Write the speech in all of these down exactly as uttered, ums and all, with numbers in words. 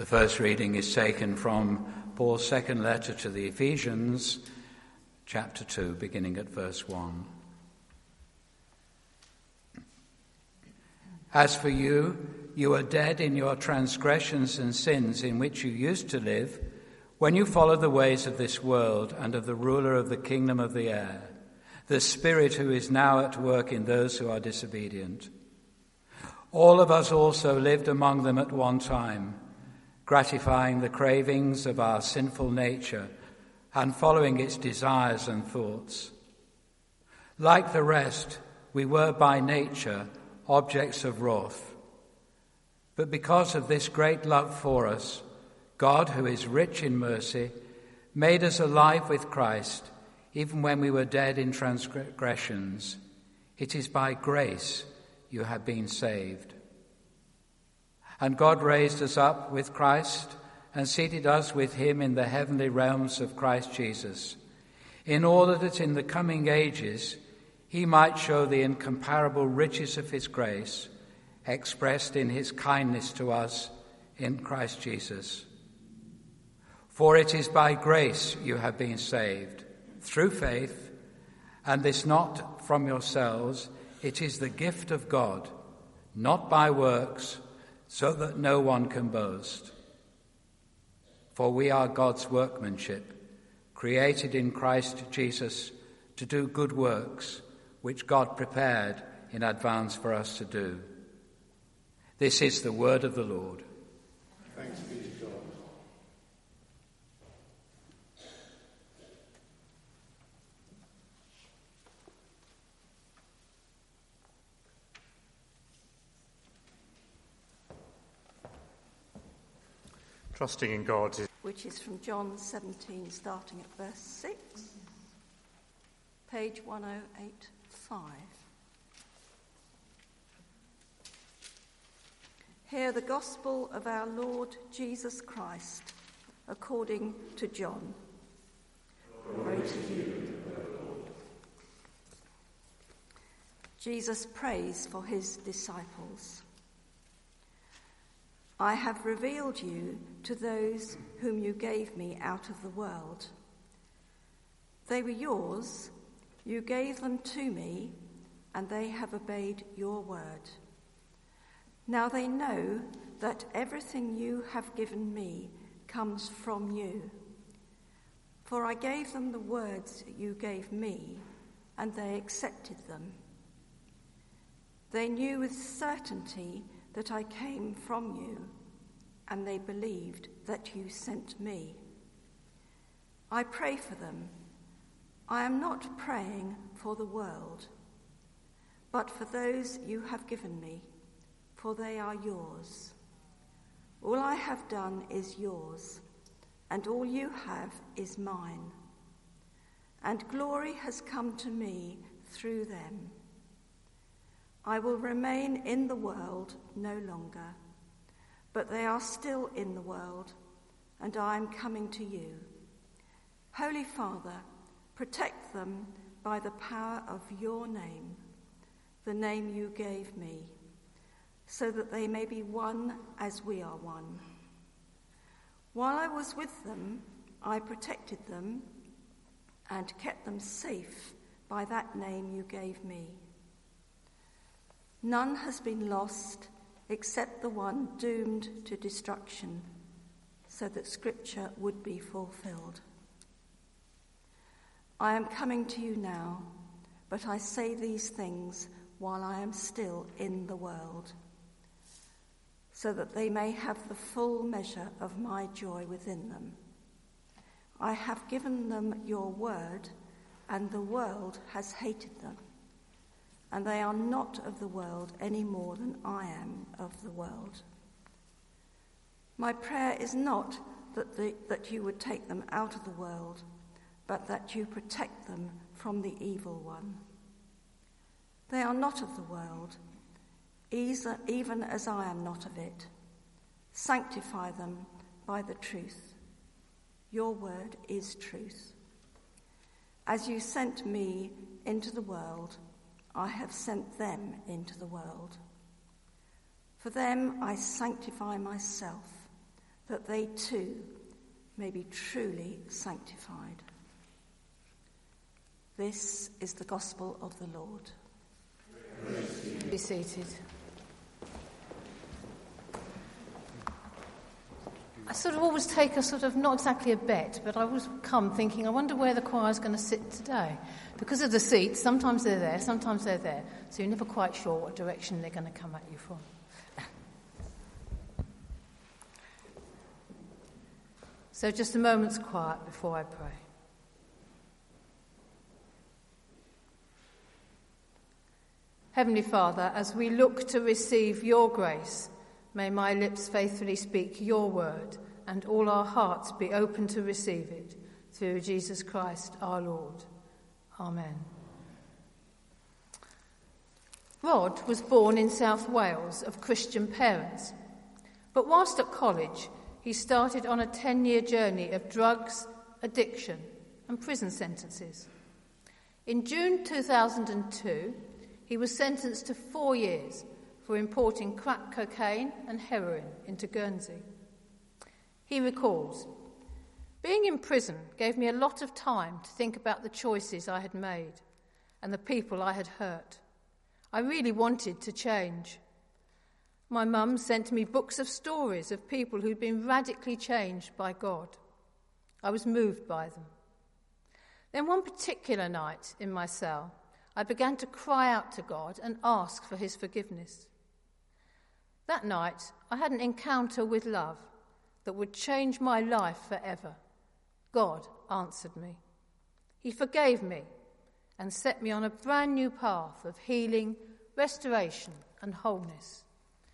The first reading is taken from Paul's second letter to the Ephesians, chapter two, beginning at verse one. As for you, you are dead in your transgressions and sins in which you used to live when you followed the ways of this world and of the ruler of the kingdom of the air, the Spirit who is now at work in those who are disobedient. All of us also lived among them at one time, gratifying the cravings of our sinful nature and following its desires and thoughts. Like the rest, we were by nature objects of wrath. But because of this great love for us, God, who is rich in mercy, made us alive with Christ, even when we were dead in transgressions. It is by grace you have been saved. And God raised us up with Christ and seated us with him in the heavenly realms of Christ Jesus, in order that in the coming ages he might show the incomparable riches of his grace, expressed in his kindness to us in Christ Jesus. For it is by grace you have been saved, through faith, and this not from yourselves, it is the gift of God, not by works, so that no one can boast. For we are God's workmanship, created in Christ Jesus to do good works, which God prepared in advance for us to do. This is the word of the Lord. Thanks be to God. Trusting in God. Which is from John seventeen, starting at verse six, page one oh eight five. Hear the gospel of our Lord Jesus Christ, according to John. Glory to you, Lord. Jesus prays for his disciples. I have revealed you to those whom you gave me out of the world. They were yours, you gave them to me, and they have obeyed your word. Now they know that everything you have given me comes from you. For I gave them the words you gave me, and they accepted them. They knew with certainty that I came from you, and they believed that you sent me. I pray for them. I am not praying for the world, but for those you have given me, for they are yours. All I have done is yours, and all you have is mine. And glory has come to me through them. I will remain in the world no longer, but they are still in the world, and I am coming to you. Holy Father, protect them by the power of your name, the name you gave me, so that they may be one as we are one. While I was with them, I protected them and kept them safe by that name you gave me. None has been lost except the one doomed to destruction, so that Scripture would be fulfilled. I am coming to you now, but I say these things while I am still in the world, so that they may have the full measure of my joy within them. I have given them your word, and the world has hated them. And they are not of the world any more than I am of the world. My prayer is not that, the, that you would take them out of the world, but that you protect them from the evil one. They are not of the world, even as I am not of it. Sanctify them by the truth. Your word is truth. As you sent me into the world, I have sent them into the world. For them I sanctify myself, that they too may be truly sanctified. This is the gospel of the Lord. Be seated. I sort of always take a sort of, not exactly a bet, but I always come thinking, I wonder where the choir's going to sit today. Because of the seats, sometimes they're there, sometimes they're there, so you're never quite sure what direction they're going to come at you from. So just a moment's quiet before I pray. Heavenly Father, as we look to receive your grace, may my lips faithfully speak your word, and all our hearts be open to receive it, through Jesus Christ our Lord. Amen. Rod was born in South Wales of Christian parents, but whilst at college, he started on a ten-year journey of drugs, addiction, and prison sentences. In June two thousand two, he was sentenced to four years for importing crack cocaine and heroin into Guernsey. He recalls, "Being in prison gave me a lot of time to think about the choices I had made and the people I had hurt. I really wanted to change. My mum sent me books of stories of people who'd been radically changed by God. I was moved by them. Then one particular night in my cell, I began to cry out to God and ask for his forgiveness. That night, I had an encounter with love that would change my life forever. God answered me. He forgave me and set me on a brand new path of healing, restoration, and wholeness.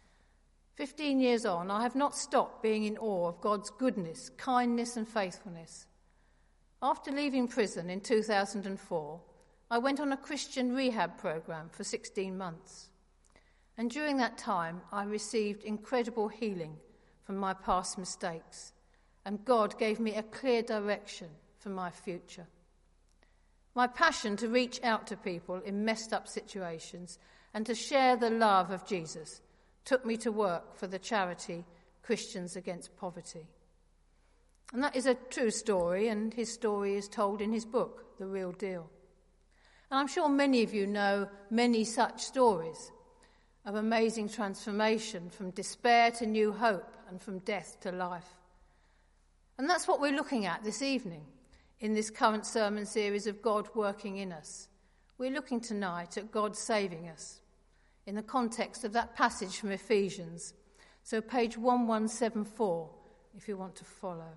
Fifteen years on, I have not stopped being in awe of God's goodness, kindness, and faithfulness. After leaving prison in two thousand four, I went on a Christian rehab program for sixteen months. And during that time, I received incredible healing from my past mistakes, and God gave me a clear direction for my future. My passion to reach out to people in messed up situations and to share the love of Jesus took me to work for the charity Christians Against Poverty. And that is a true story, and his story is told in his book, The Real Deal. And I'm sure many of you know many such stories of amazing transformation from despair to new hope and from death to life. And that's what we're looking at this evening in this current sermon series of God working in us. We're looking tonight at God saving us in the context of that passage from Ephesians. So page eleven seventy-four, if you want to follow.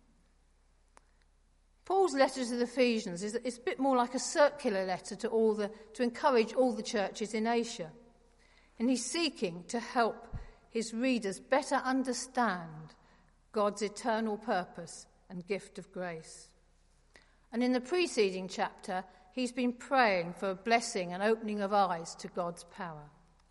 Paul's letter to the Ephesians is it's a bit more like a circular letter to all the to encourage all the churches in Asia. And he's seeking to help his readers better understand God's eternal purpose and gift of grace. And in the preceding chapter, he's been praying for a blessing and opening of eyes to God's power.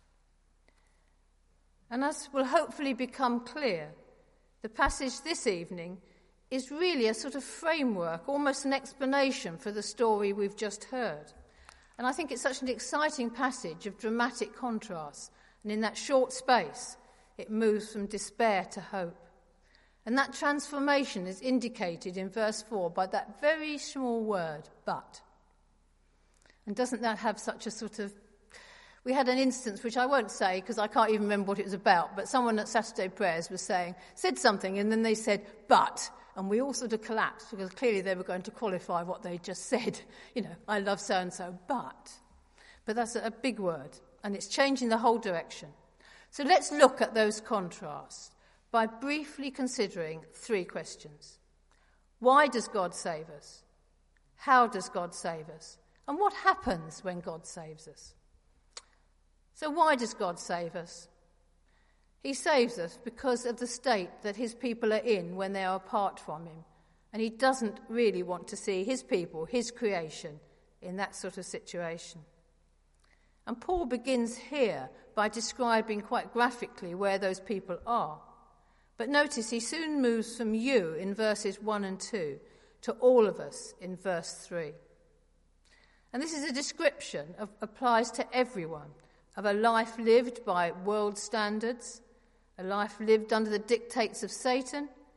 And as will hopefully become clear, the passage this evening is really a sort of framework, almost an explanation for the story we've just heard. And I think it's such an exciting passage of dramatic contrast. And in that short space, it moves from despair to hope. And that transformation is indicated in verse four by that very small word, but. And doesn't that have such a sort of... We had an instance, which I won't say because I can't even remember what it was about, but someone at Saturday prayers was saying, said something, and then they said, but... And we all sort of collapsed because clearly they were going to qualify what they just said. You know, I love so-and-so, but. But that's a big word, and it's changing the whole direction. So let's look at those contrasts by briefly considering three questions. Why does God save us? How does God save us? And what happens when God saves us? So why does God save us? He saves us because of the state that his people are in when they are apart from him. And he doesn't really want to see his people, his creation, in that sort of situation. And Paul begins here by describing quite graphically where those people are. But notice he soon moves from you in verses one and two to all of us in verse three. And this is a description of applies to everyone, of a life lived by world standards, a life lived under the dictates of Satan,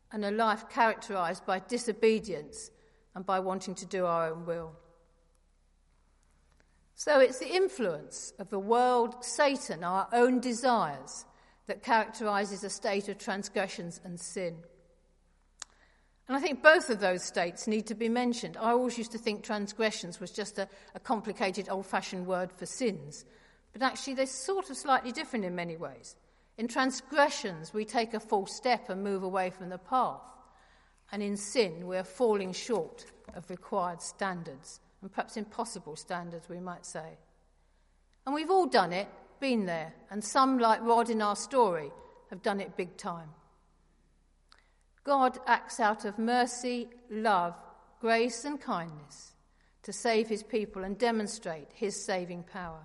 and a life characterised by disobedience and by wanting to do our own will. So it's the influence of the world, Satan, our own desires, that characterises a state of transgressions and sin. And I think both of those states need to be mentioned. I always used to think transgressions was just a, a complicated, old-fashioned word for sins. But actually they're sort of slightly different in many ways. In transgressions, we take a false step and move away from the path. And in sin, we're falling short of required standards, and perhaps impossible standards, we might say. And we've all done it, been there, and some, like Rod in our story, have done it big time. God acts out of mercy, love, grace and kindness to save his people and demonstrate his saving power.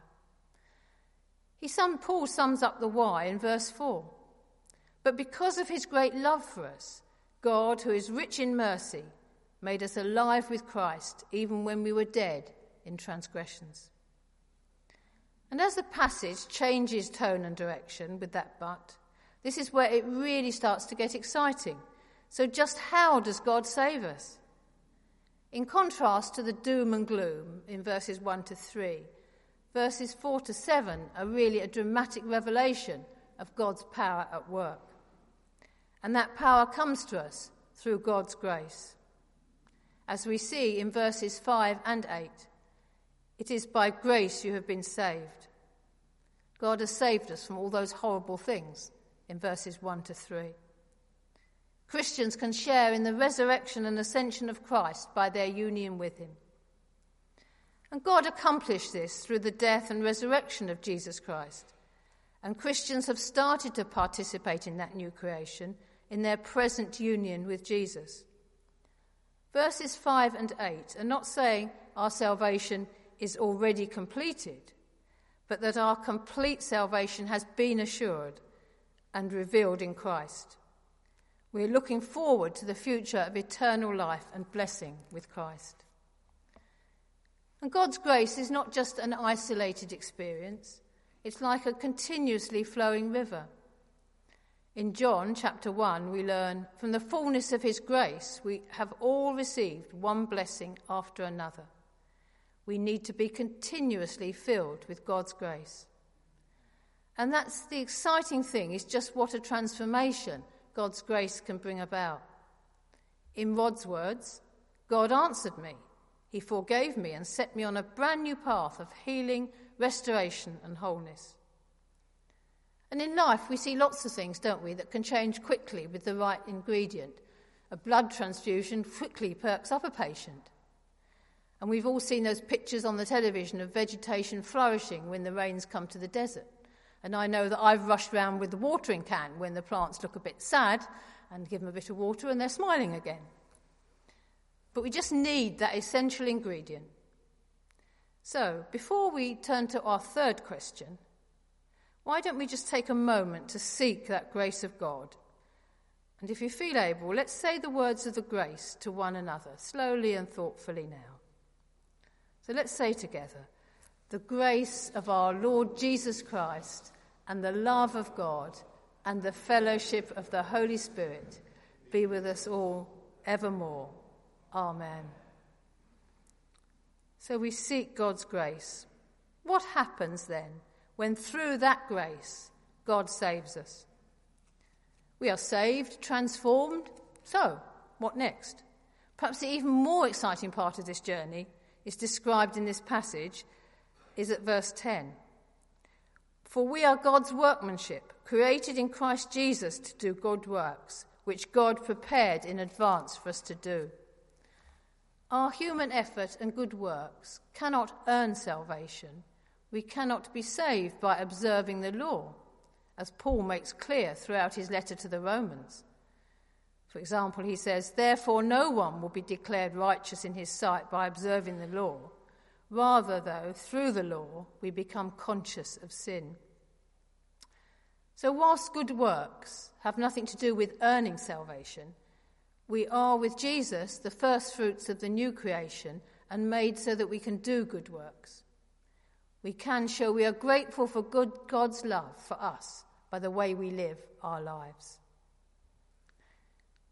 He sum, Paul sums up the why in verse four. But because of his great love for us, God, who is rich in mercy, made us alive with Christ even when we were dead in transgressions. And as the passage changes tone and direction with that but, this is where it really starts to get exciting. So just how does God save us? In contrast to the doom and gloom in verses one to three, verses four to seven are really a dramatic revelation of God's power at work. And that power comes to us through God's grace. As we see in verses five and eight, it is by grace you have been saved. God has saved us from all those horrible things in verses one to three. Christians can share in the resurrection and ascension of Christ by their union with him. And God accomplished this through the death and resurrection of Jesus Christ. And Christians have started to participate in that new creation in their present union with Jesus. Verses five and eight are not saying our salvation is already completed, but that our complete salvation has been assured and revealed in Christ. We're looking forward to the future of eternal life and blessing with Christ. And God's grace is not just an isolated experience. It's like a continuously flowing river. In John chapter one, we learn, from the fullness of his grace, we have all received one blessing after another. We need to be continuously filled with God's grace. And that's the exciting thing, is just what a transformation God's grace can bring about. In Rod's words, God answered me. He forgave me and set me on a brand new path of healing, restoration and wholeness. And in life we see lots of things, don't we, that can change quickly with the right ingredient. A blood transfusion quickly perks up a patient. And we've all seen those pictures on the television of vegetation flourishing when the rains come to the desert. And I know that I've rushed round with the watering can when the plants look a bit sad and give them a bit of water and they're smiling again. But we just need that essential ingredient. So, before we turn to our third question, why don't we just take a moment to seek that grace of God? And if you feel able, let's say the words of the grace to one another, slowly and thoughtfully now. So let's say together, the grace of our Lord Jesus Christ and the love of God and the fellowship of the Holy Spirit be with us all evermore. Amen. So we seek God's grace. What happens then when through that grace God saves us? We are saved, transformed. So, what next? Perhaps the even more exciting part of this journey is described in this passage, is at verse ten. For we are God's workmanship, created in Christ Jesus to do good works, which God prepared in advance for us to do. Our human effort and good works cannot earn salvation. We cannot be saved by observing the law, as Paul makes clear throughout his letter to the Romans. For example, he says, therefore no one will be declared righteous in his sight by observing the law. Rather, though, through the law, we become conscious of sin. So whilst good works have nothing to do with earning salvation, we are with Jesus the first fruits of the new creation and made so that we can do good works. We can show we are grateful for good God's love for us by the way we live our lives.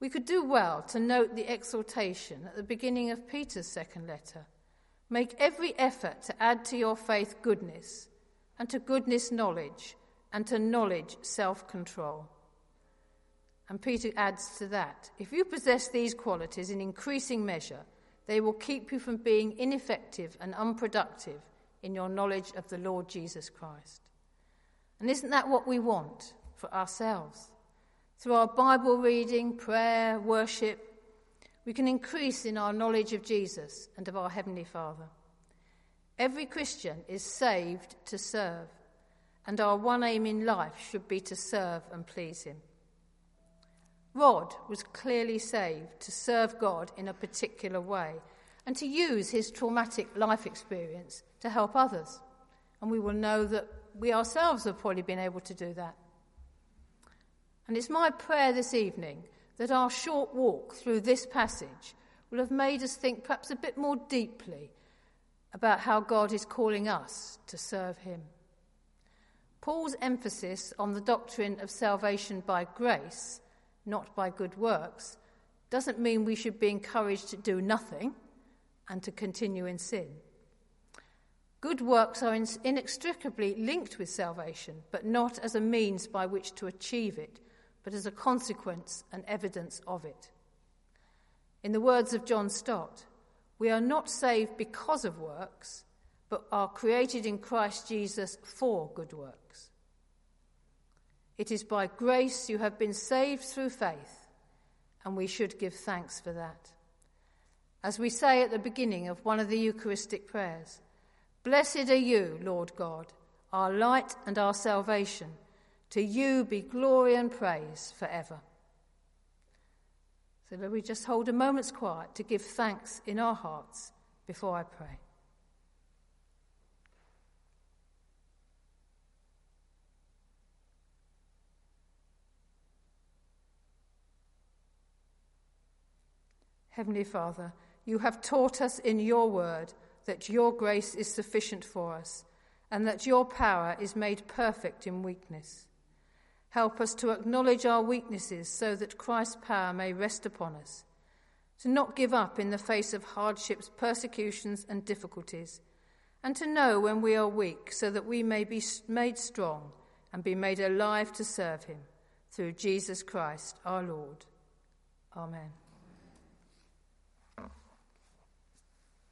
We could do well to note the exhortation at the beginning of Peter's second letter. Make every effort to add to your faith goodness, and to goodness knowledge, and to knowledge self-control. And Peter adds to that, if you possess these qualities in increasing measure, they will keep you from being ineffective and unproductive in your knowledge of the Lord Jesus Christ. And isn't that what we want for ourselves? Through our Bible reading, prayer, worship, we can increase in our knowledge of Jesus and of our Heavenly Father. Every Christian is saved to serve, and our one aim in life should be to serve and please him. Rod was clearly saved to serve God in a particular way and to use his traumatic life experience to help others. And we will know that we ourselves have probably been able to do that. And it's my prayer this evening that our short walk through this passage will have made us think perhaps a bit more deeply about how God is calling us to serve him. Paul's emphasis on the doctrine of salvation by grace, not by good works, doesn't mean we should be encouraged to do nothing and to continue in sin. Good works are inextricably linked with salvation, but not as a means by which to achieve it, but as a consequence and evidence of it. In the words of John Stott, we are not saved because of works, but are created in Christ Jesus for good works. It is by grace you have been saved through faith, and we should give thanks for that. As we say at the beginning of one of the Eucharistic prayers, "Blessed are you, Lord God, our light and our salvation. To you be glory and praise forever." So let me just hold a moment's quiet to give thanks in our hearts before I pray. Heavenly Father, you have taught us in your word that your grace is sufficient for us and that your power is made perfect in weakness. Help us to acknowledge our weaknesses so that Christ's power may rest upon us, to not give up in the face of hardships, persecutions, and difficulties, and to know when we are weak so that we may be made strong and be made alive to serve him, through Jesus Christ our Lord. Amen.